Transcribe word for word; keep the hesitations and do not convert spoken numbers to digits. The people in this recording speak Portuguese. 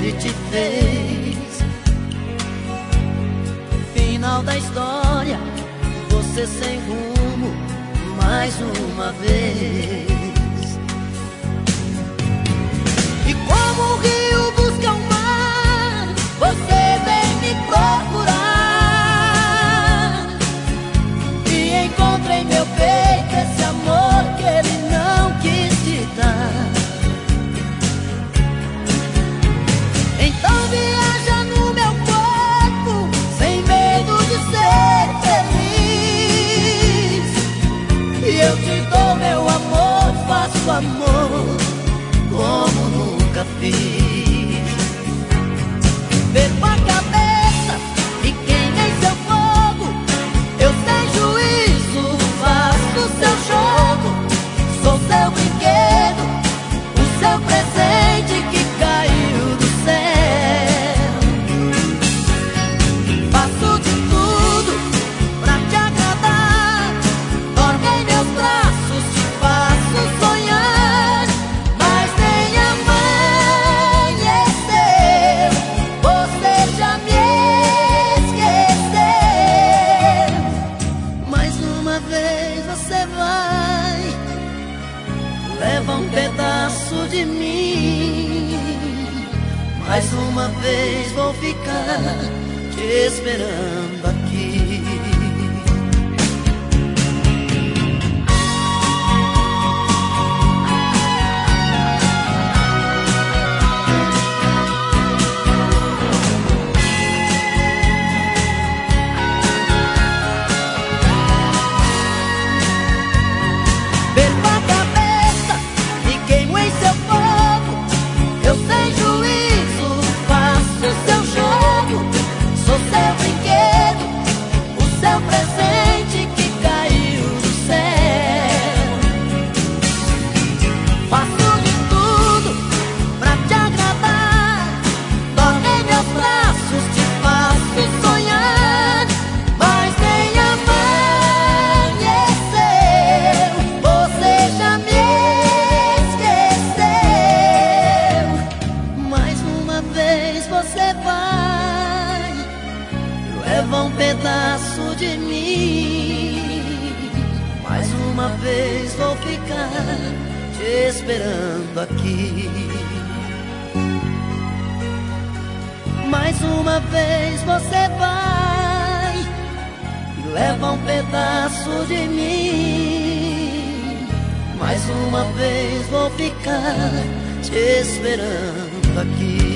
ele te fez. Final da história, você sem rumo mais uma vez. E como o rio busca o mar, você vem me procurar. E encontra em meu peito esse amor que ele não quis te dar. Então viaja no meu corpo, sem medo de ser feliz. E eu te dou meu amor, faço amor como nunca fiz. Perco a cabeça e queimei seu fogo. Eu sem juízo faço seu jogo. Sou seu brinquedo, o seu presente que caiu do céu. Faço de tudo pra te agradar. Dorme em meus braços, te faço sonhar. Mas nem amanheceu, você já me esqueceu. Mais uma vez você vai, leva um pedaço de mim. Mais uma vez vou ficar te esperando aqui. Perco a cabeça e queimo em seu fogo. Eu sem juízo faço seu jogo. Sou seu brinquedo, o seu presente que caiu do céu. Faço de tudo pra te agradar. Dorme em meus braços, te faço sonhar. Mas nem amanheceu, você já me esqueceu. Mais uma vez você vai, leva um pedaço de mim. Mais uma vez vou ficar te esperando aqui. Mais uma vez você vai, leva um pedaço de mim. Mais uma vez vou ficar te esperando aqui.